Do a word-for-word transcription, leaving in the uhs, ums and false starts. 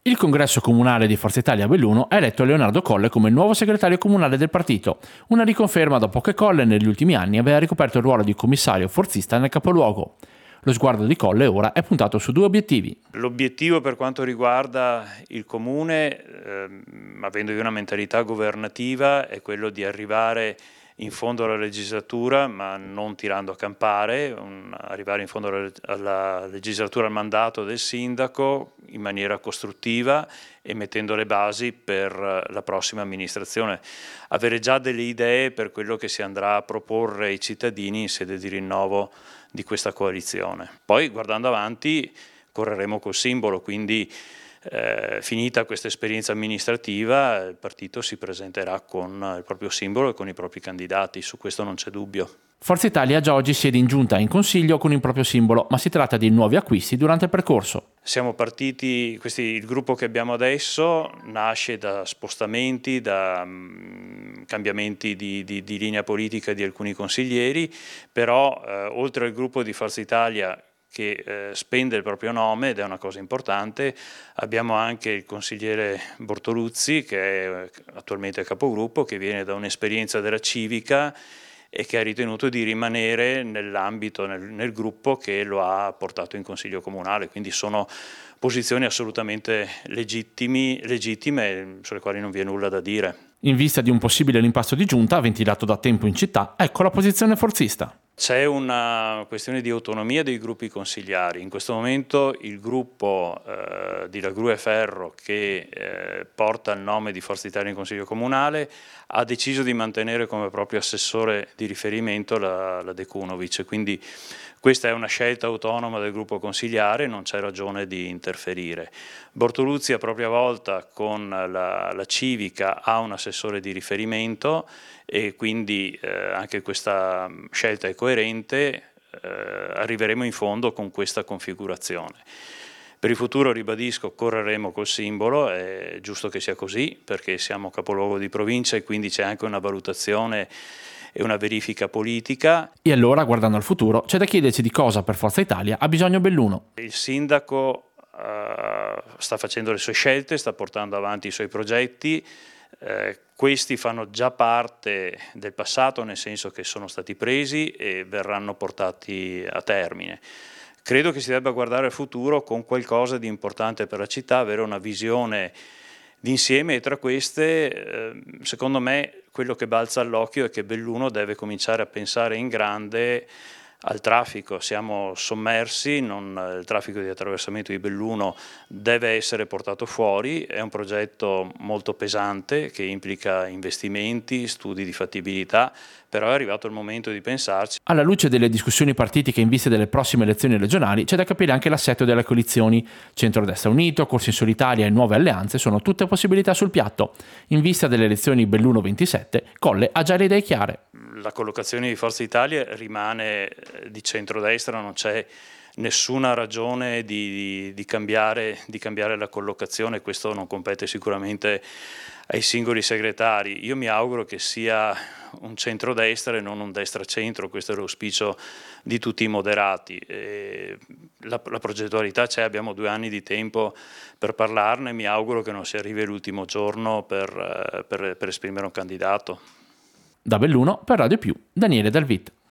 Il congresso comunale di Forza Italia a Belluno ha eletto Leonardo Colle come il nuovo segretario comunale del partito, una riconferma dopo che Colle negli ultimi anni aveva ricoperto il ruolo di commissario forzista nel capoluogo. Lo sguardo di Colle ora è puntato su due obiettivi. L'obiettivo per quanto riguarda il comune, ehm, avendo io una mentalità governativa, è quello di arrivare in fondo alla legislatura, ma non tirando a campare, un, arrivare in fondo alla, alla legislatura, al mandato del sindaco in maniera costruttiva e mettendo le basi per la prossima amministrazione. Avere già delle idee per quello che si andrà a proporre ai cittadini in sede di rinnovo di questa coalizione. Poi, guardando avanti, correremo col simbolo, quindi Eh, finita questa esperienza amministrativa, il partito si presenterà con il proprio simbolo e con i propri candidati, su questo non c'è dubbio. Forza Italia già oggi siede in giunta e in consiglio con il proprio simbolo, ma si tratta di nuovi acquisti durante il percorso. Siamo partiti, questi, il gruppo che abbiamo adesso nasce da spostamenti, da um, cambiamenti di, di, di linea politica di alcuni consiglieri, però eh, oltre al gruppo di Forza Italia che eh, spende il proprio nome, ed è una cosa importante, abbiamo anche il consigliere Bortoluzzi, che è attualmente capogruppo, che viene da un'esperienza della civica e che ha ritenuto di rimanere nell'ambito, nel, nel gruppo che lo ha portato in consiglio comunale, quindi sono posizioni assolutamente legittimi, legittime sulle quali non vi è nulla da dire. In vista di un possibile rimpasto di giunta ventilato da tempo in città, ecco la posizione forzista. C'è una questione di autonomia dei gruppi consigliari. In questo momento il gruppo eh, di La Gru e Ferro, che eh, porta il nome di Forza Italia in Consiglio Comunale, ha deciso di mantenere come proprio assessore di riferimento la, la De Cunovic, quindi questa è una scelta autonoma del gruppo consigliare, non c'è ragione di interferire. Bortoluzzi a propria volta con la, la Civica ha un assessore di riferimento e quindi eh, anche questa scelta è coerente, eh, arriveremo in fondo con questa configurazione. Per il futuro, ribadisco, correremo col simbolo, è giusto che sia così perché siamo capoluogo di provincia e quindi c'è anche una valutazione e una verifica politica. E allora, guardando al futuro, c'è da chiedersi di cosa per Forza Italia ha bisogno Belluno. Il sindaco uh, sta facendo le sue scelte, sta portando avanti i suoi progetti, eh, questi fanno già parte del passato, nel senso che sono stati presi e verranno portati a termine. Credo che si debba guardare al futuro con qualcosa di importante per la città, avere una visione d'insieme e tra queste, eh, secondo me, quello che balza all'occhio è che Belluno deve cominciare a pensare in grande al traffico. Siamo sommersi, non, il traffico di attraversamento di Belluno deve essere portato fuori, è un progetto molto pesante che implica investimenti, studi di fattibilità, però è arrivato il momento di pensarci. Alla luce delle discussioni partitiche in vista delle prossime elezioni regionali c'è da capire anche l'assetto delle coalizioni. Centrodestra Unito, Corsi in Solitaria e nuove alleanze sono tutte possibilità sul piatto. In vista delle elezioni Belluno ventisette, Colle ha già le idee chiare. La collocazione di Forza Italia rimane di centrodestra, non c'è nessuna ragione di, di, di, cambiare, di cambiare la collocazione, questo non compete sicuramente ai singoli segretari. Io mi auguro che sia un centrodestra e non un destra-centro, questo è l'auspicio di tutti i moderati. E la, la progettualità c'è, abbiamo due anni di tempo per parlarne, mi auguro che non si arrivi l'ultimo giorno per, per, per esprimere un candidato. Da Belluno per Radio Più, Daniele Dalvit.